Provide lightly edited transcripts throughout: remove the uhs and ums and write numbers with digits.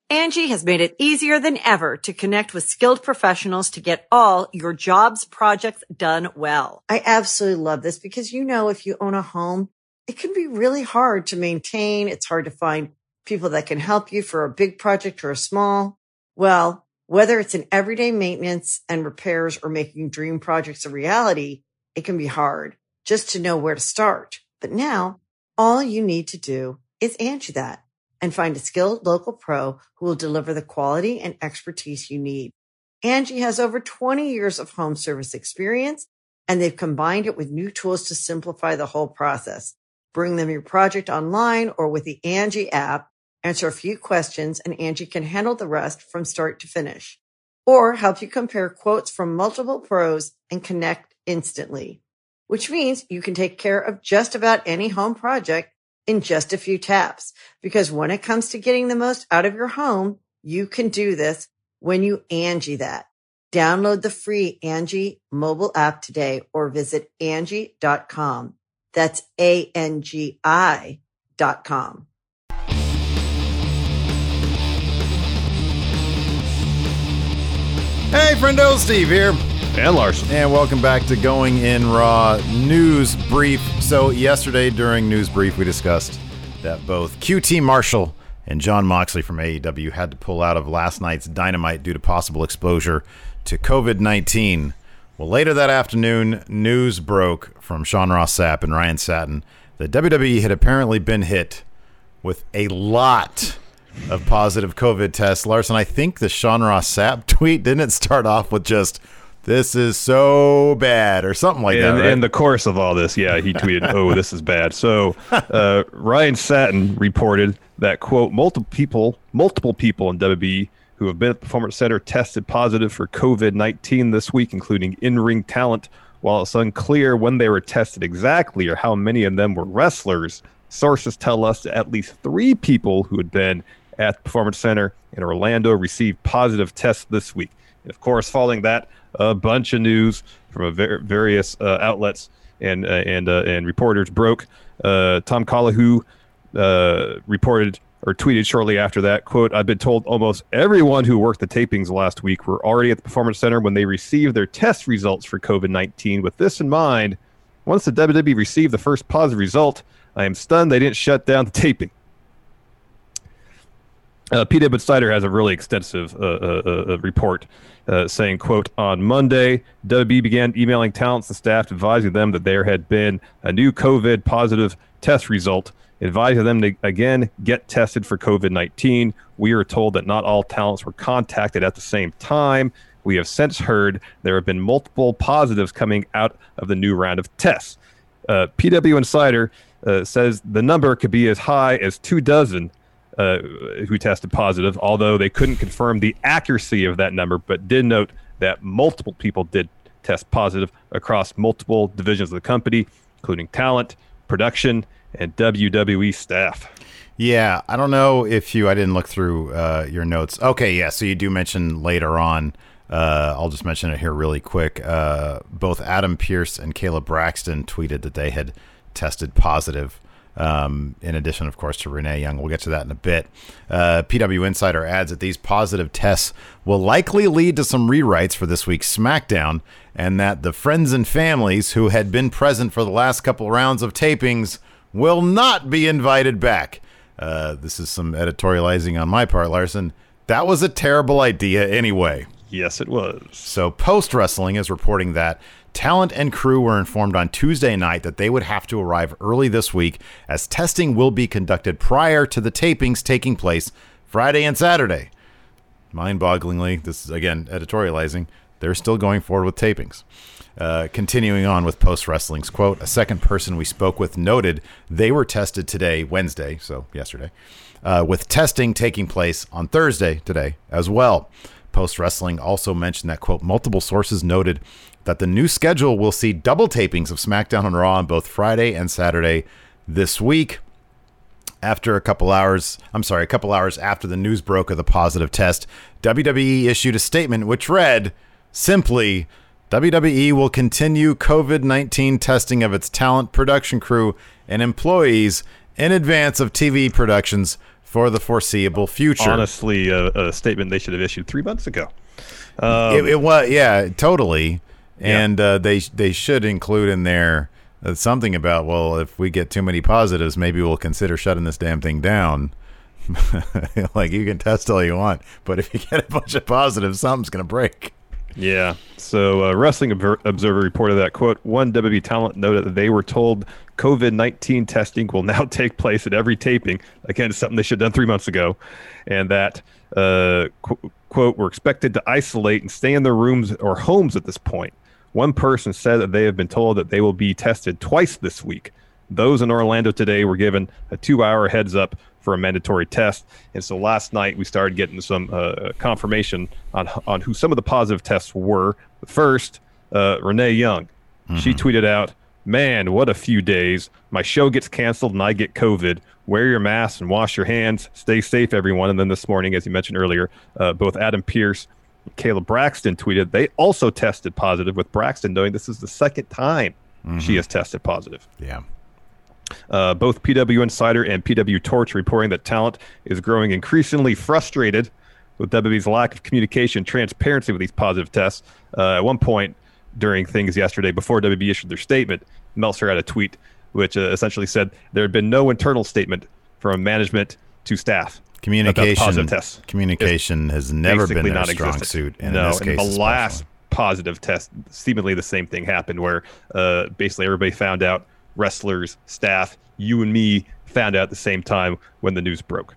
Angie has made it easier than ever to connect with skilled professionals to get all your jobs projects done well. I absolutely love this because, if you own a home, it can be really hard to maintain. It's hard to find people that can help you for a big project or a small. Well, whether it's in everyday maintenance and repairs or making dream projects a reality, it can be hard just to know where to start. But now all you need to do is Angie that and find a skilled local pro who will deliver the quality and expertise you need. Angie has over 20 years of home service experience, and they've combined it with new tools to simplify the whole process. Bring them your project online or with the Angie app, answer a few questions, and Angie can handle the rest from start to finish. Or help you compare quotes from multiple pros and connect instantly, which means you can take care of just about any home project in just a few taps. Because when it comes to getting the most out of your home, you can do this when you Angie that. Download the free Angie mobile app today or visit Angie.com. That's ANGI.com. Hey, friendo, Steve here. And Larson. And welcome back to Going In Raw News Brief. So yesterday during News Brief, we discussed that both QT Marshall and Jon Moxley from AEW had to pull out of last night's Dynamite due to possible exposure to COVID-19. Well, later that afternoon, news broke from Sean Ross Sapp and Ryan Satin that WWE had apparently been hit with a lot of positive COVID tests. Larson, I think the Sean Ross Sapp tweet, didn't it start off with just, "This is so bad," or something like that, right? In the course of all this, yeah, he tweeted, "Oh, this is bad." So Ryan Satin reported that, quote, multiple people in WWE who have been at the Performance Center tested positive for COVID-19 this week, including in-ring talent. While it's unclear when they were tested exactly or how many of them were wrestlers, sources tell us that at least 3 people who had been at the Performance Center in Orlando received positive tests this week. And of course, following that, a bunch of news from various outlets and reporters broke. Tom Collahu reported or tweeted shortly after that, quote, "I've been told almost everyone who worked the tapings last week were already at the Performance Center when they received their test results for COVID-19. With this in mind, once the WWE received the first positive result, I am stunned they didn't shut down the taping." P.W. Snyder has a really extensive report saying, quote, "On Monday, WWE began emailing talents and staff advising them that there had been a new COVID positive test result, advising them to again get tested for COVID-19. We are told that not all talents were contacted at the same time. We have since heard there have been multiple positives coming out of the new round of tests." PW Insider says the number could be as high as 24 who tested positive, although they couldn't confirm the accuracy of that number, but did note that multiple people did test positive across multiple divisions of the company, including talent, production, and WWE staff. Yeah, I don't know if I didn't look through your notes. Okay, yeah, so you do mention later on, I'll just mention it here really quick. Both Adam Pearce and Caleb Braxton tweeted that they had tested positive. In addition, of course, to Renee Young. We'll get to that in a bit. PW Insider adds that these positive tests will likely lead to some rewrites for this week's SmackDown, and that the friends and families who had been present for the last couple rounds of tapings will not be invited back. This is some editorializing on my part, Larson. That was a terrible idea anyway. Yes, it was. So Post Wrestling is reporting that talent and crew were informed on Tuesday night that they would have to arrive early this week, as testing will be conducted prior to the tapings taking place Friday and Saturday. Mind-bogglingly, this is, again, editorializing, they're still going forward with tapings. Continuing on with Post Wrestling's quote, a second person we spoke with noted they were tested today, Wednesday, so yesterday, with testing taking place on Thursday, today, as well. Post Wrestling also mentioned that, quote, multiple sources noted that the new schedule will see double tapings of SmackDown and Raw on both Friday and Saturday this week. A couple hours after the news broke of the positive test, WWE issued a statement which read, simply, WWE will continue COVID-19 testing of its talent, production crew, and employees in advance of TV productions for the foreseeable future. Honestly, a statement they should have issued 3 months ago. It was, yeah, totally. Yeah. And they should include in there something about, well, if we get too many positives, maybe we'll consider shutting this damn thing down. Like, you can test all you want, but if you get a bunch of positives, something's going to break. Yeah. So Wrestling Observer reported that, quote, one WWE talent noted that they were told COVID-19 testing will now take place at every taping. Again, something they should have done 3 months ago. And that, quote, we're expected to isolate and stay in their rooms or homes at this point. One person said that they have been told that they will be tested twice this week. Those in Orlando today were given a 2-hour heads up for a mandatory test. And so last night we started getting some confirmation on who some of the positive tests were. First, Renee Young. She tweeted out, man, what a few days. My show gets canceled and I get COVID. Wear your mask and wash your hands. Stay safe, everyone. And then this morning, as you mentioned earlier, both Adam Pearce and Kayla Braxton tweeted they also tested positive, with Braxton knowing this is the second time she has tested positive. Yeah. Both PW Insider and PW Torch reporting that talent is growing increasingly frustrated with WWE's lack of communication and transparency with these positive tests. At one point during things yesterday, before WWE issued their statement, Meltzer had a tweet which essentially said there had been no internal statement from management to staff. Communication has never been their strong non-existent. suit. And no, in this case, the last positive test, seemingly the same thing happened, where basically everybody found out, wrestlers, staff, you and me found out at the same time when the news broke.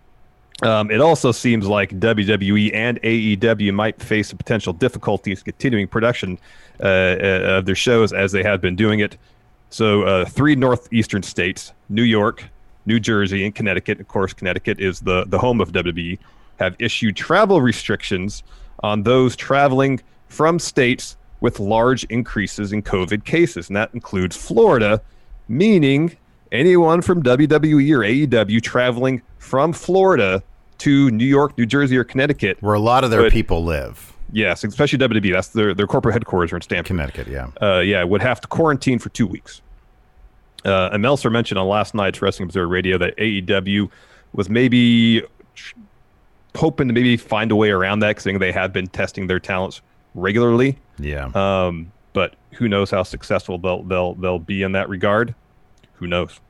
It also seems like WWE and AEW might face a potential difficulties continuing production of their shows as they have been doing it. So 3 northeastern states, New York, New Jersey, and Connecticut, of course, Connecticut is the home of WWE, have issued travel restrictions on those traveling from states with large increases in COVID cases. And that includes Florida, meaning anyone from WWE or AEW traveling from Florida to New York, New Jersey, or Connecticut, where a lot of their people live. Yes, especially WWE. That's their corporate headquarters are in Stamford. Connecticut, yeah. Would have to quarantine for 2 weeks. And Meltzer mentioned on last night's Wrestling Observer Radio that AEW was maybe hoping to maybe find a way around that, because they have been testing their talents regularly. Yeah. But who knows how successful they'll be in that regard? Who knows?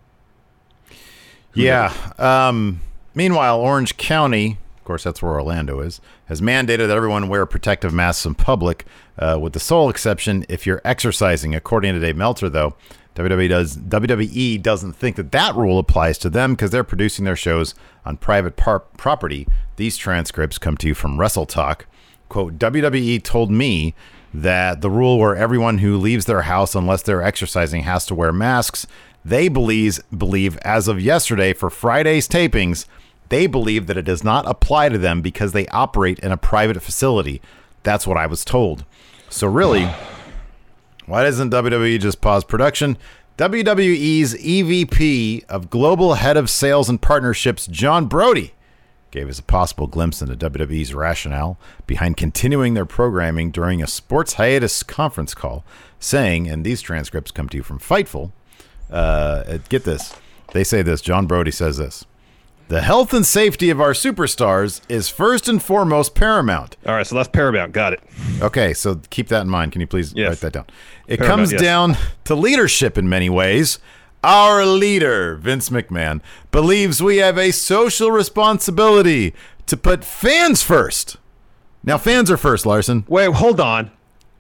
Meanwhile, Orange County, of course, that's where Orlando is, has mandated that everyone wear protective masks in public, with the sole exception if you're exercising. According to Dave Meltzer, though, WWE doesn't think that rule applies to them because they're producing their shows on private property. These transcripts come to you from Wrestle Talk. Quote, WWE told me that the rule where everyone who leaves their house unless they're exercising has to wear masks, they believe as of yesterday for Friday's tapings, they believe that it does not apply to them because they operate in a private facility. That's what I was told. So really, why doesn't WWE just pause production? WWE's EVP of Global Head of Sales and Partnerships, John Brody, gave us a possible glimpse into WWE's rationale behind continuing their programming during a sports hiatus conference call, saying, and these transcripts come to you from Fightful, get this, they say this, John Brody says this: the health and safety of our superstars is first and foremost paramount. All right, so that's paramount. Got it. Okay, so keep that in mind. Can you please write that down? It Paramount, comes down to leadership in many ways. Our leader, Vince McMahon, believes we have a social responsibility to put fans first. Now, fans are first, Larson. Wait, hold on.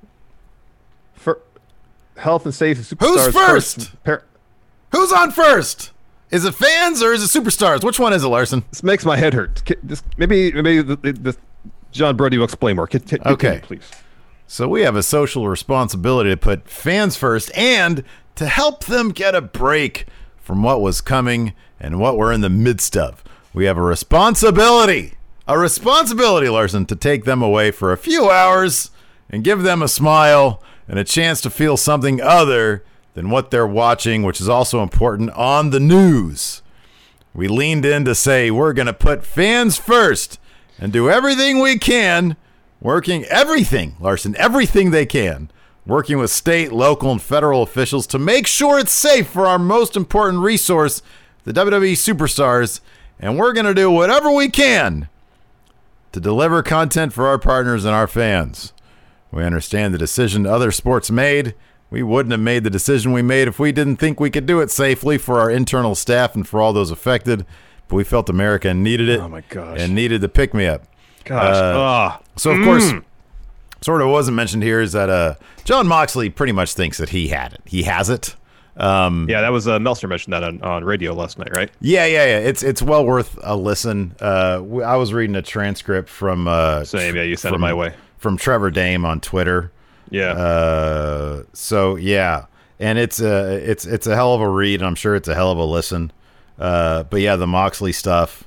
For health and safety, Who's superstars first? Who's on first? Is it fans or is it superstars? Which one is it, Larson? This makes my head hurt. Maybe John Brody will explain more. Okay, please. So we have a social responsibility to put fans first and to help them get a break from what was coming and what we're in the midst of. We have a responsibility, Larson, to take them away for a few hours and give them a smile and a chance to feel something other than what they're watching, which is also important on the news. We leaned in to say we're going to put fans first and do everything we can, everything they can, working with state, local, and federal officials to make sure it's safe for our most important resource, the WWE superstars, and we're going to do whatever we can to deliver content for our partners and our fans. We understand the decision other sports made. We wouldn't have made the decision we made if we didn't think we could do it safely for our internal staff and for all those affected. But we felt America needed it. Oh my gosh. And needed the pick-me-up. Gosh. So, of course, sort of wasn't mentioned here is that John Moxley pretty much thinks that he had it. He has it. Yeah, that was Meltzer mentioned that on radio last night, right? Yeah. It's well worth a listen. I was reading a transcript from Same, yeah, you sent it my way. From Trevor Dame on Twitter. Yeah. So yeah, and it's a hell of a read, and I'm sure it's a hell of a listen. But yeah, the Moxley stuff.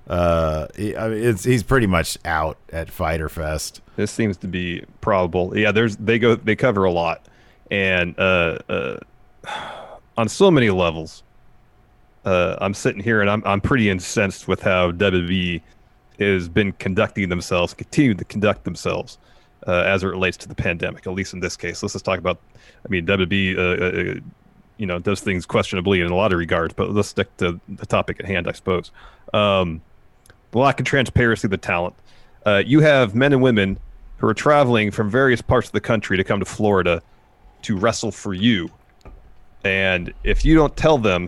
He's pretty much out at Fyter Fest. This seems to be probable. Yeah, they cover a lot, and on so many levels. I'm sitting here and I'm pretty incensed with how WWE has been conducting themselves, continue to conduct themselves as it relates to the pandemic. At least in this case, let's just talk about. I mean, WWE, does things questionably in a lot of regards, but let's stick to the topic at hand, I suppose. Lack of transparency of the talent. You have men and women who are traveling from various parts of the country to come to Florida to wrestle for you. And if you don't tell them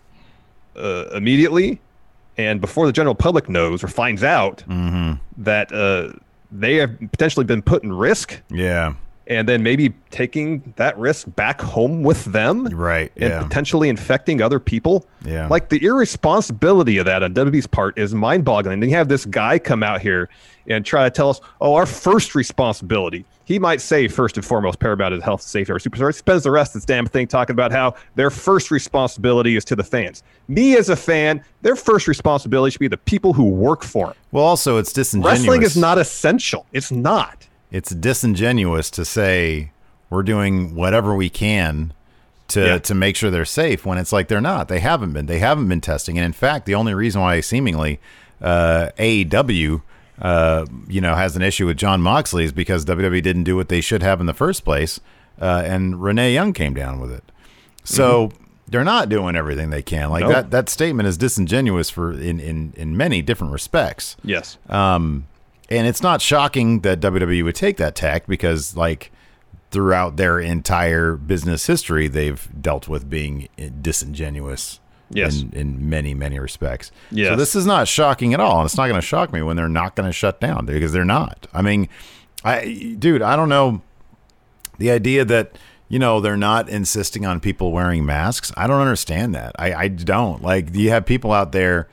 immediately and before the general public knows or finds out that they have potentially been put in risk, and then maybe taking that risk back home with them, right? And potentially infecting other people. Yeah, like the irresponsibility of that on WWE's part is mind-boggling. And you have this guy come out here and try to tell us, "Oh, our first responsibility." He might say first and foremost, paramount is health and safety of our superstars. He spends the rest of this damn thing talking about how their first responsibility is to the fans. Me as a fan, their first responsibility should be the people who work for him. Well, also, it's disingenuous. Wrestling is not essential. It's not. It's disingenuous to say we're doing whatever we can to make sure they're safe when it's like they're not. They haven't been. They haven't been testing. And in fact, the only reason why seemingly AEW has an issue with John Moxley is because WWE didn't do what they should have in the first place, and Renee Young came down with it. So they're not doing everything they can. Like that statement is disingenuous in many different respects. Yes. And it's not shocking that WWE would take that tack because, like, throughout their entire business history, they've dealt with being disingenuous. Yes. In many, many respects. Yes. So this is not shocking at all. And it's not going to shock me when they're not going to shut down because they're not. I mean, I don't know. The idea that, they're not insisting on people wearing masks. I don't understand that. I don't. Like, you have people out there,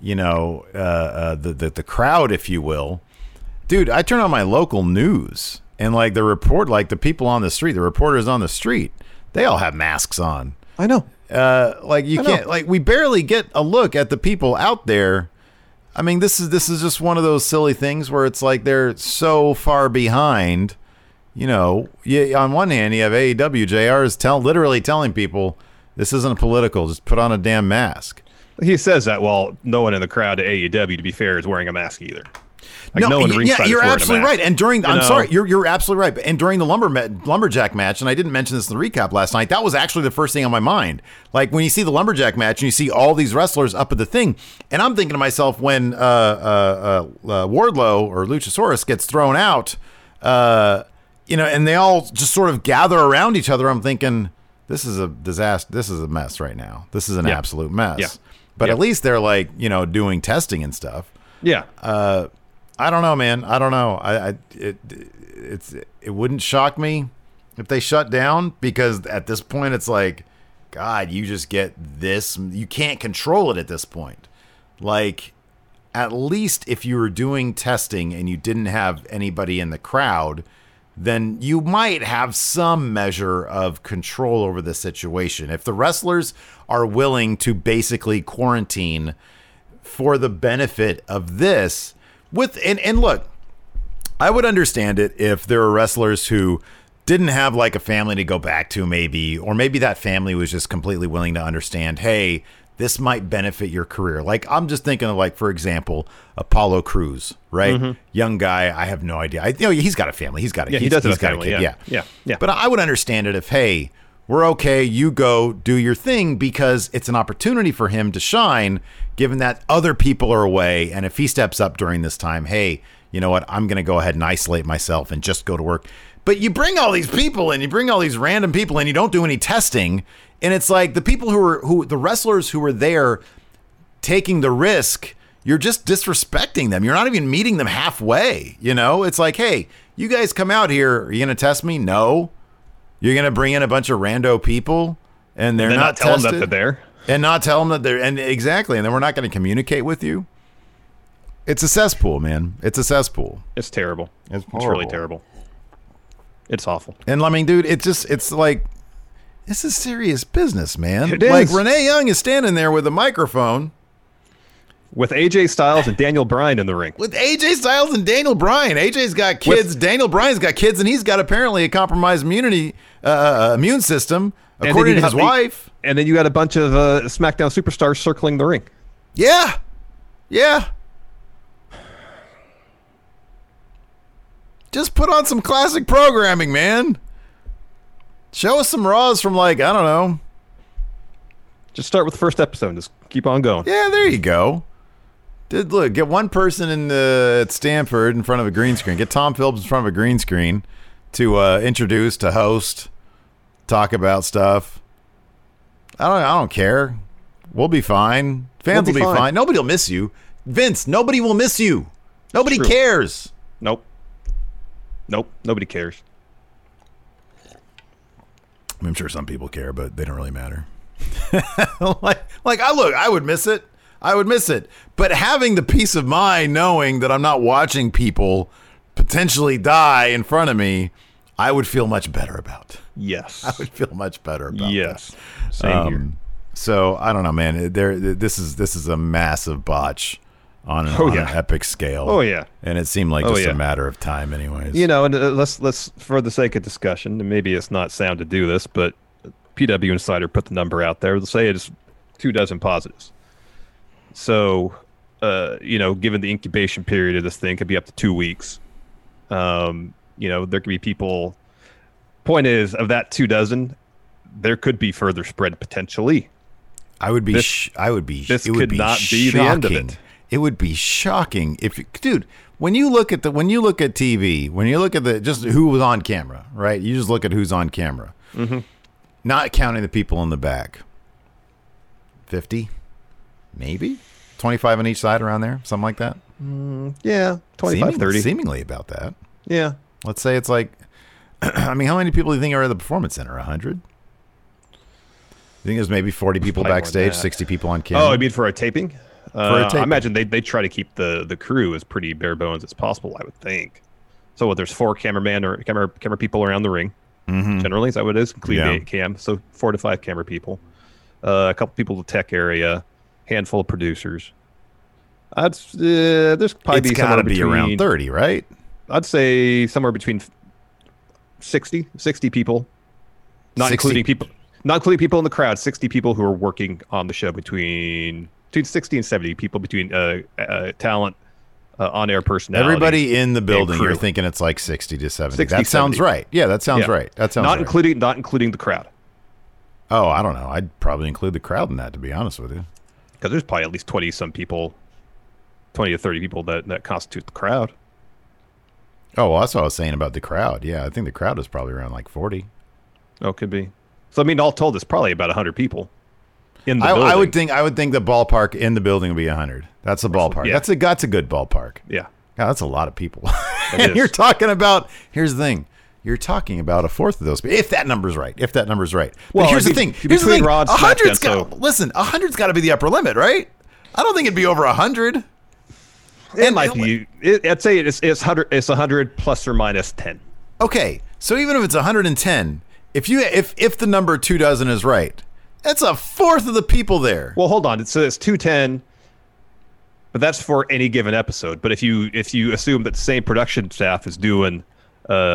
the crowd, if you will. Dude, I turn on my local news and like the people on the street, the reporters on the street, they all have masks on. I know. We barely get a look at the people out there. I mean, this is just one of those silly things where it's like they're so far behind. On one hand, you have AEW. JR is literally telling people this isn't political. Just put on a damn mask. He says that while no one in the crowd at AEW, to be fair, is wearing a mask either. No one ringside you're is absolutely right. And you're absolutely right. And during the lumberjack match, and I didn't mention this in the recap last night, that was actually the first thing on my mind. Like when you see the lumberjack match and you see all these wrestlers up at the thing, and I'm thinking to myself when Wardlow or Luchasaurus gets thrown out, and they all just sort of gather around each other, I'm thinking this is a disaster. This is a mess right now. This is an absolute mess. Yeah. But at least they're like doing testing and stuff. Yeah. I don't know, man. I don't know. It wouldn't shock me if they shut down because at this point it's like, God, you just get this. You can't control it at this point. Like, at least if you were doing testing and you didn't have anybody in the crowd, then you might have some measure of control over the situation. If the wrestlers are willing to basically quarantine for the benefit of this, and look, I would understand it if there were wrestlers who didn't have like a family to go back to or maybe that family was just completely willing to understand, hey, this might benefit your career. Like, I'm just thinking of, like, for example, Apollo Crews, right? Young guy, I have no idea. He's got a family. He's got a kid. Yeah. But I would understand it if, hey, we're okay. You go do your thing, because it's an opportunity for him to shine, given that other people are away. And if he steps up during this time, hey, you know what? I'm going to go ahead and isolate myself and just go to work. But you bring all these people and you bring all these random people and you don't do any testing. And it's like the people the wrestlers who were there taking the risk, you're just disrespecting them. You're not even meeting them halfway. You know, it's like, hey, you guys come out here. Are you going to test me? No. You're going to bring in a bunch of rando people and they're not telling tested, them that they're there. And not tell them that they're, and exactly. And then we're not going to communicate with you. It's a cesspool, man. It's a cesspool. It's terrible. It's really terrible. It's awful. And I mean, dude, it's like, this is serious business, man. It is. Like Renee Young is standing there with a microphone. With AJ Styles and Daniel Bryan in the ring. With AJ Styles and Daniel Bryan. AJ's got kids. Daniel Bryan's got kids, and he's got apparently a compromised immune system, according to his wife. And then you got a bunch of SmackDown superstars circling the ring. Yeah. Yeah. Just put on some classic programming, man. Show us some Raws from, like, I don't know. Just start with the first episode and just keep on going. Yeah, there you go. Get one person at Stanford in front of a green screen. Get Tom Phillips in front of a green screen to introduce, to host, talk about stuff. I don't care. We'll be fine. Fans will be fine. Nobody will miss you. Vince, nobody will miss you. Nobody cares. Nope. Nobody cares. I'm sure some people care, but they don't really matter. I would miss it. I would miss it. But having the peace of mind knowing that I'm not watching people potentially die in front of me, I would feel much better about. Yes. I would feel much better about yes. that. Same here. So I don't know, man. This is a massive botch on an epic scale. Oh yeah. And it seemed like just a matter of time, anyways. You know, and let's for the sake of discussion, and maybe it's not sound to do this, but PW Insider put the number out there. Let's say it's 24 positives. So, given the incubation period of this thing, could be up to 2 weeks. There could be people. Point is, of that 24, there could be further spread potentially. This could not be the end of it. It would be shocking dude. When you look at TV, when you look at just who was on camera, right? You just look at who's on camera, not counting the people in the back. 50, maybe 25 on each side, around there, something like that. Yeah, 25, 30, seemingly about that. Yeah, let's say it's like. I mean, how many people do you think are at the Performance Center? 100? You think there's maybe 40 people backstage, 60 people on camera? Oh, I mean for a taping? I imagine they try to keep the crew as pretty bare bones as possible, I would think. So there's 4 cameraman or camera people around the ring. Generally, is that what it is? Including the 8 cam. So 4 to 5 camera people. A couple people in the tech area. Handful of producers. There's probably it's got to be around 30, right? I'd say somewhere between 60 people. Not 60. Including people in the crowd. 60 people who are working on the show between 60 and 70 people between talent, on-air personality. Everybody in the building, you're thinking it's like 60 to 70. 60, that sounds 70. right. Yeah, that sounds right. That sounds not right. Not including the crowd. Oh, I don't know. I'd probably include the crowd in that, to be honest with you. Because there's probably at least 20 to 30 people that constitute the crowd. Oh, well, that's what I was saying about the crowd. Yeah, I think the crowd is probably around like 40. Oh, could be. So I mean, all told, it's probably about 100 people in the building. I would think the ballpark in the building would be 100. That's a ballpark. Yeah. That's a good ballpark. Yeah. God, that's a lot of people. And you're talking about. Here's the thing. You're talking about a fourth of those. If that number's right. But here's the thing. Between Rod, 100's got. Listen, 100's got to be the upper limit, right? I don't think it'd be over 100. It might be. I'd say it's 100. It's 100 plus or minus 10. Okay, so even if it's 110, if the number 24 is right, that's a fourth of the people there. Well, hold on. It's 210, but that's for any given episode. But if you assume that the same production staff is doing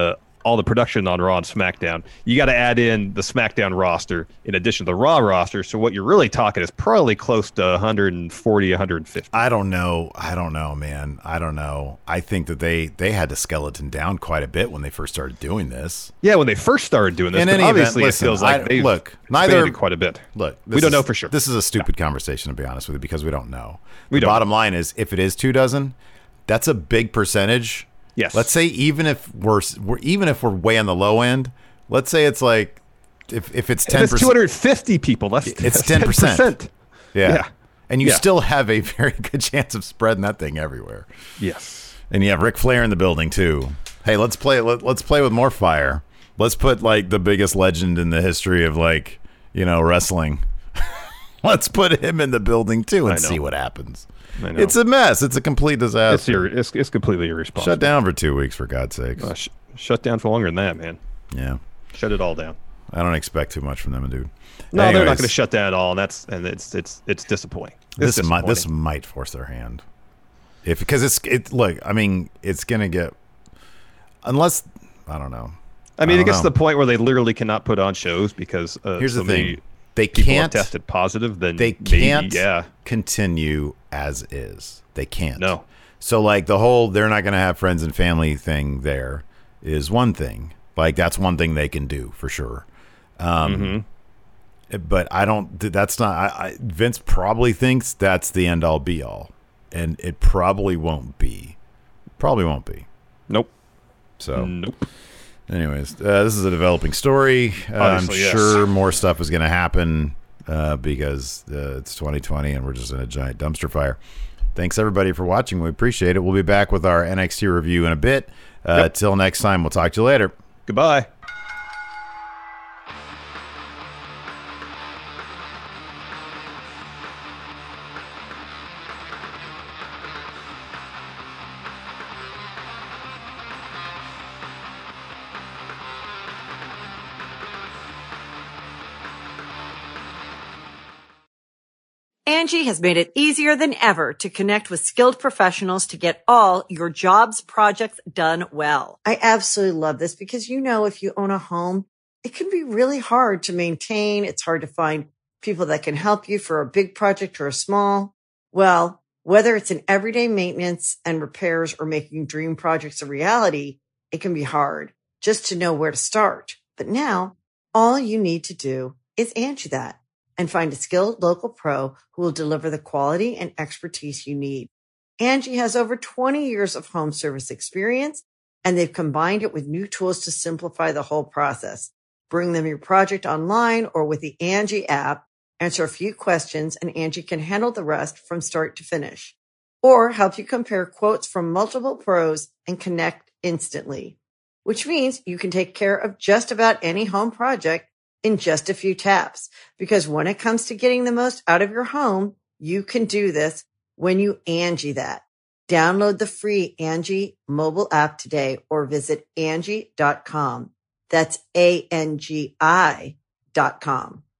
all the production on Raw and SmackDown. You got to add in the SmackDown roster in addition to the Raw roster. So what you're really talking is probably close to 140, 150. I don't know, man. I don't know. I think that they had to skeleton down quite a bit when they first started doing this. Yeah, when they first started doing this. In but any obviously, event, listen, it feels like they've expanded quite a bit. Look, we don't know for sure. This is a stupid conversation, to be honest with you, because we don't know. The bottom line is, if it is 24, that's a big percentage. Yes. Let's say even if we're way on the low end, let's say it's like if it's 10%, it's 250 people. It's 10%. Yeah. And you Yeah. still have a very good chance of spreading that thing everywhere. Yes. And you have Ric Flair in the building too. Hey, let's play with more fire. Let's put like the biggest legend in the history of wrestling. Let's put him in the building too and see what happens. It's a mess. It's a complete disaster. It's completely irresponsible. Shut down for 2 weeks, for God's sakes. Shut down for longer than that, man. Yeah. Shut it all down. I don't expect too much from them, dude. No, they're not going to shut down at all, and it's disappointing. This might force their hand, because it's going to get, unless, I don't know. I mean, it gets to the point where they literally cannot put on shows because here's the thing. They can't tested positive. Then they can't continue as is. They can't. No. So like the whole they're not going to have friends and family thing there is one thing. Like that's one thing they can do for sure. But I don't. That's not. Vince probably thinks that's the end all be all, and it probably won't be. Probably won't be. Nope. So. Nope. Anyways, this is a developing story. I'm sure more stuff is going to happen because it's 2020 and we're just in a giant dumpster fire. Thanks, everybody, for watching. We appreciate it. We'll be back with our NXT review in a bit. Till next time, we'll talk to you later. Goodbye. Angie has made it easier than ever to connect with skilled professionals to get all your jobs projects done well. I absolutely love this because, if you own a home, it can be really hard to maintain. It's hard to find people that can help you for a big project or a small. Well, whether it's in everyday maintenance and repairs or making dream projects a reality, it can be hard just to know where to start. But now all you need to do is Angie that and find a skilled local pro who will deliver the quality and expertise you need. Angie has over 20 years of home service experience, and they've combined it with new tools to simplify the whole process. Bring them your project online or with the Angie app, answer a few questions, and Angie can handle the rest from start to finish. Or help you compare quotes from multiple pros and connect instantly, which means you can take care of just about any home project in just a few taps. Because when it comes to getting the most out of your home, you can do this when you Angie that. Download the free Angie mobile app today or visit Angie.com. That's ANGI.com.